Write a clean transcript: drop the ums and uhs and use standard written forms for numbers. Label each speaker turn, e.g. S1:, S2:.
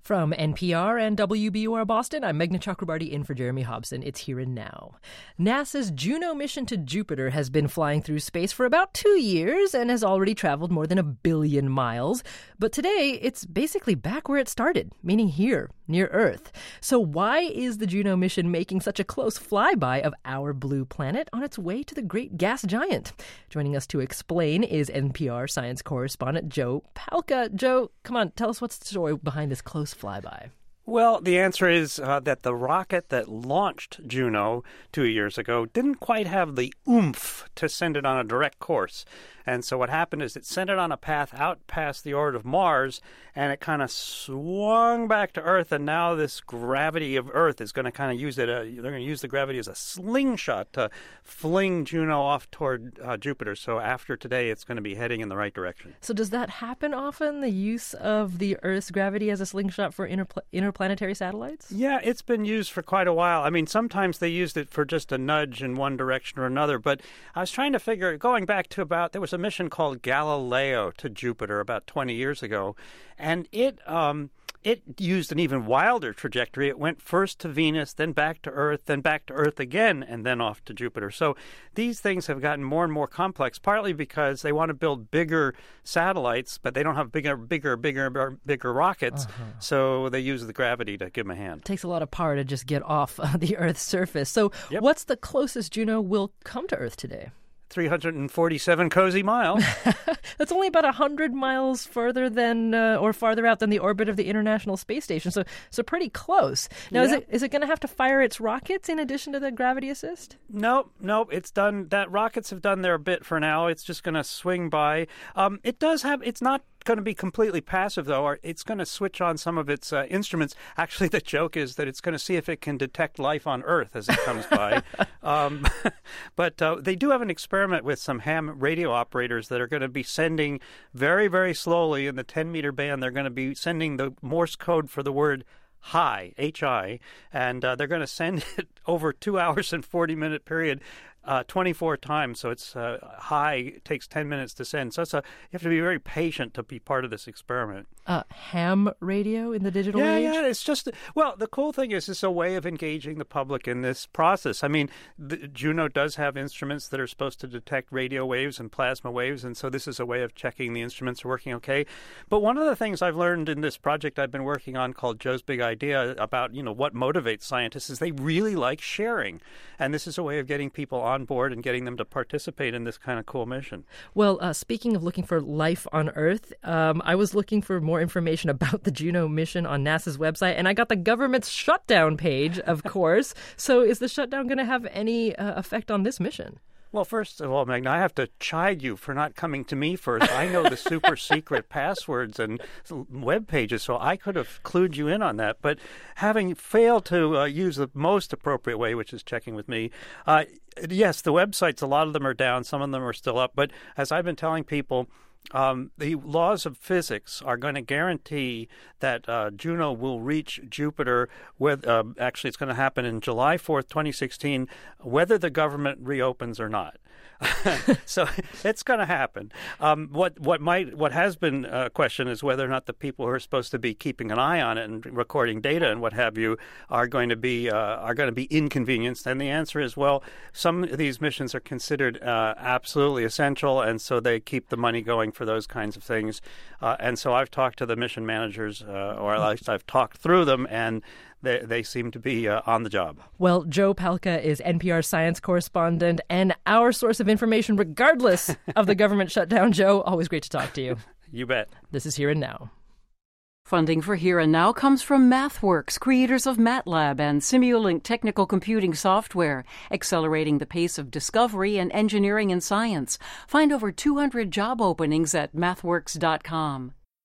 S1: From NPR and WBUR Boston, I'm Meghna Chakrabarti in for Jeremy Hobson. It's Here and Now. NASA's Juno mission to Jupiter has been flying through space for about 2 years and has already traveled more than 1 billion miles. But today, it's basically back where it started, meaning here, near Earth. So why is the Juno mission making such a close flyby of our blue planet on its way to the great gas giant? Joining us to explain is NPR science correspondent Joe Palca. Joe, come on, tell us what's the story behind this close flyby.
S2: Well, the answer is that the rocket that launched Juno 2 years ago didn't quite have the oomph to send it on a direct course. And so what happened is it sent it on a path out past the orbit of Mars, and it kind of swung back to Earth, and now this gravity of Earth is going to kind of use it. They're going to use the gravity as a slingshot to fling Juno off toward Jupiter. So after today, it's going to be heading in the right direction.
S1: So does that happen often, the use of the Earth's gravity as a slingshot for interplanetary satellites?
S2: Yeah, it's been used for quite a while. I mean, sometimes they used it for just a nudge in one direction or another. But I was trying to figure, going back to there was a mission called Galileo to Jupiter about 20 years ago, and it used an even wilder trajectory. It went first to Venus, then back to Earth again, and then off to Jupiter. So these things have gotten more and more complex, partly because they want to build bigger satellites, but they don't have bigger rockets, so they use the gravity to give them a hand.
S1: It takes a lot of power to just get off the Earth's surface. So What's the closest Juno will come to Earth today?
S2: 347 cozy miles.
S1: That's only about 100 miles further than, or farther out than the orbit of the International Space Station. So pretty close. Now, is it going to have to fire its rockets in addition to the gravity assist?
S2: Nope. It's done. That rockets have done their bit for now. It's just going to swing by. It's not going to be completely passive, though, or it's going to switch on some of its instruments. Actually, the joke is that it's going to see if it can detect life on Earth as it comes by. But they do have an experiment with some ham radio operators that are going to be sending very, very slowly in the 10-meter band. They're going to be sending the Morse code for the word hi, H-I, and they're going to send it over 2 hours and 40-minute period 24 times. So it's high, takes 10 minutes to send. So you have to be very patient to be part of this experiment.
S1: Ham radio in the digital age?
S2: Yeah, it's just, the cool thing is it's a way of engaging the public in this process. I mean, Juno does have instruments that are supposed to detect radio waves and plasma waves, and so this is a way of checking the instruments are working okay. But one of the things I've learned in this project I've been working on called Joe's Big Idea about, what motivates scientists is they really like sharing. And this is a way of getting people on board and getting them to participate in this kind of cool mission.
S1: Well, speaking of looking for life on Earth, I was looking for more information about the Juno mission on NASA's website, and I got the government's shutdown page, of course. So is the shutdown going to have any effect on this mission?
S2: Well, first of all, Meghna, I have to chide you for not coming to me first. I know the super secret passwords and web pages, so I could have clued you in on that. But having failed to use the most appropriate way, which is checking with me, yes, the websites, a lot of them are down. Some of them are still up. But as I've been telling people, the laws of physics are going to guarantee that Juno will reach Jupiter with, actually it's going to happen in July 4th, 2016, whether the government reopens or not. So it's going to happen. What has been questioned is whether or not the people who are supposed to be keeping an eye on it and recording data and what have you are going to be inconvenienced. And the answer is, well, some of these missions are considered absolutely essential, and so they keep the money going for those kinds of things. And so I've talked to the mission managers, or at least I've talked through them, and they seem to be on the job.
S1: Well, Joe Palca is NPR science correspondent and our source of information regardless of the government shutdown. Joe, always great to talk to you.
S2: You bet.
S1: This is Here and Now.
S3: Funding for Here and Now comes from MathWorks, creators of MATLAB and Simulink technical computing software, accelerating the pace of discovery in engineering and science. Find over 200 job openings at mathworks.com.